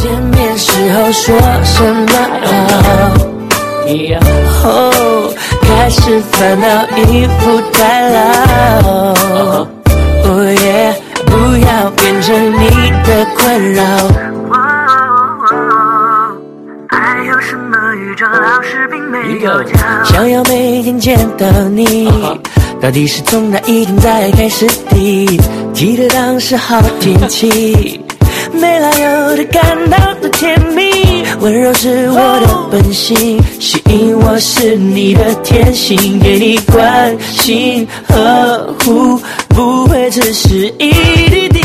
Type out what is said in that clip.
见面时候说什么？开始烦恼一副太老。不要变成你的困扰。爱有什么宇宙老师并没有教，想要每天见到你，到底是从哪一天才开始的？记得当时好天气，没来由的感到的甜蜜，温柔是我的本性，吸引我是你的天性，给你关心呵护，不会只是一滴滴。